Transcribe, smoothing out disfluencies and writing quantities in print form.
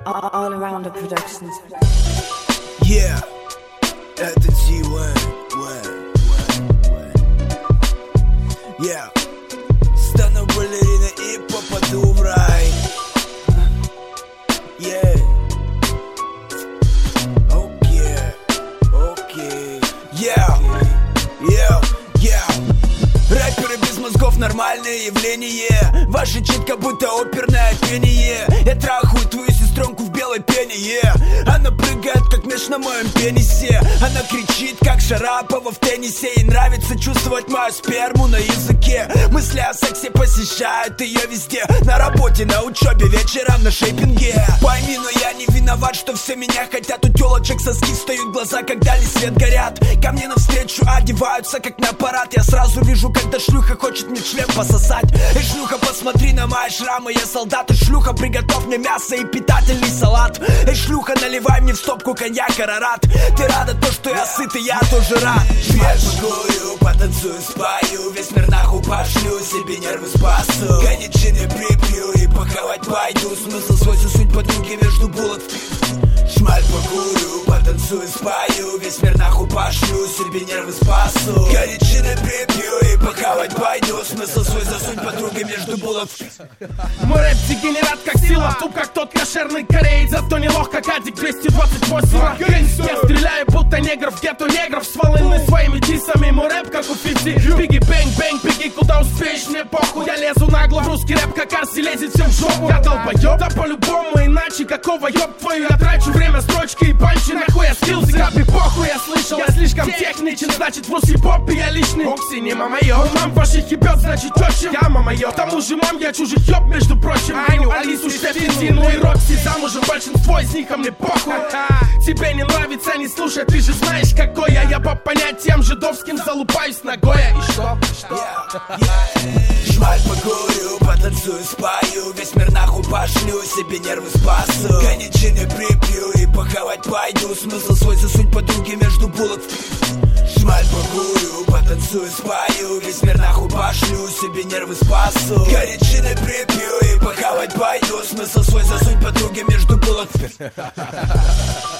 All Around the Productions. Yeah, это T1. Yeah, стану балериной и попаду в рай. Yeah. Okay. Yeah. Рэперы без мозгов — нормальное явление. Ваша читка будто оперное пение. Я трахаю твою сестренку в белой пене, Она прыгает, как мяч на моем пенисе. Она кричит, как Шарапова в теннисе. Ей нравится чувствовать мою сперму на языке. Мысли о сексе посещают ее везде. На работе, на учебе, вечером на шейпинге. Пойми, но я не виноват, что все меня хотят. У телочек соски встают глаза, когда ли свет горят. Ко мне навстречу одеваются, как на парад. Я сразу вижу, когда шлюха хочет мне член пососать. Эй, шлюха, посмотри на мои шрамы. Я солдат, и шлюха, приготовь мне мясо и питательный салат. Эй, шлюха, наливай мне в стопку коньяк Арарат. Ты рада то, что я сыт, и я тоже рад. Я погую, потанцую, спою. Весь мир нахуй пошлю, себе нервы спасу. Коньячины припью и похавать пойду. Смысл свой засунь подруги между булок. Шмаль покурю, потанцую, спою. Весь мир нахуй пошлю, себе нервы спасу. Коньячины припью и похавать пойду. Смысл свой засунь подруги между булок. Мой рэп дегенерат как сила, туп как тот кошерный кореец. Зато не лох, как Адик 228. Я стреляю будто негр в гетто негров, сваленный своими дисами. Мой рэп как у 50. Бигги бэнг бэнг, беги куда успеешь, мне похуй. Я лезу нагло в русский рэп, как Арси лезет всем в жопу. Я долбоёб, да по-любому иначе. Какого ёб твою, я трачу время, строчки и панчи. Нахуй я скиллсы, капи похуй, я слышал. Я слишком техничен, значит в русский поп я лишний. Окси не мама-ё, мам ваших ебёт, значит тёчим. Я мама-ё, к тому же мам я чужих ёб, между прочим. Аню, Алису, Штефину и Рокси замужем, большинство из них, а мне похуй. Тебе не нравится, не слушай, ты же знаешь какой я. Я по понятиям жидовским залупаюсь ногой. И что? Шмаль покурю, потанцую, спою. Весь мир нахуй пошлю, себе нервы спасу. Коньячины припью и похавать пойду. Смысл свой засунь подруги между булок. Шмаль покурю, потанцую, спою. Весь мир нахуй пошлю, себе нервы спасу. Коньячины припью и похавать пойду. Смысл свой засунь подруги между булок.